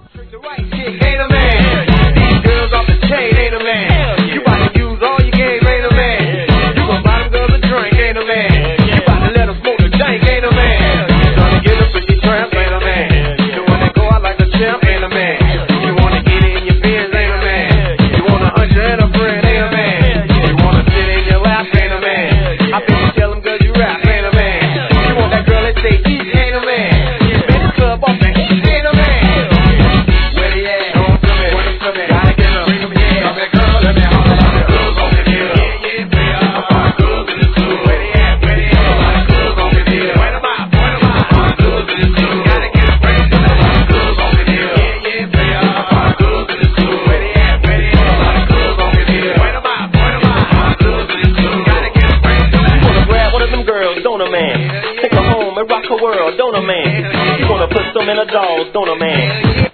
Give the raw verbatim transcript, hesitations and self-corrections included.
The right chick ain't a man. These girls off the chain ain't a man. You about to use all your game, ain't a man. You gon' buy them girls a drink, ain't a man. You about to let them smoke the dank, ain't a man. You tryna get a pretty tramp, ain't a man. You wanna go out like a champ, ain't a man. You wanna get in your Benz, ain't a man. You wanna usher and a friend, ain't a man. You wanna sit in your lap, ain't a man. I think you tell them girls you rap, ain't a man. You want that girl that say eat, ain't a man. Man, the club off the heat, ain't a man. Where they at? Don't come in. Where them come in? Gotta get them. Bring them in. Come back, girl. Let me holler about the girls on the hill. Yeah, yeah, player. About the girls in the club. Where they at? Where they at? About the girls on the hill. Point them out. Point them out. About the girls in the club. Gotta get them. Bring them about the girls on the hill. Yeah, yeah, player. About the girls in the club. Where they at? Where they at? About the girls on the hill. Point them out. Point them out. About the girls in the club. Gotta get them. Bring them. You wanna grab one of them girls, don't a man? Take her home and rock her world, don't a man? You wanna put some in a dolls, don't a man?